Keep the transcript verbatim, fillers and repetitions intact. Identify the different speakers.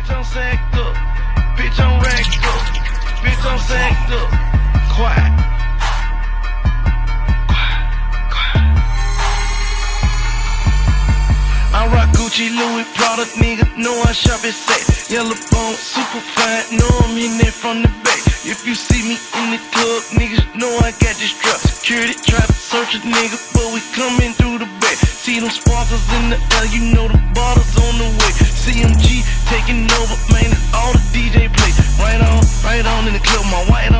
Speaker 1: Bitch, I'm sacked up. Bitch, I'm racked up. Bitch, I'm sacked up. Quiet. I rock Gucci, Louis, Prada, nigga, know I shop at Saks. Yellow bone, super fine, know I'm in there from the back. If you see me in the club, niggas know I got this strap. Security try to search a nigga, but we coming through the back. See them sparkles in the air, you know the bottles on the way. C M G taking over, man, it's all the D J play. Right on, right on in the club, my white on.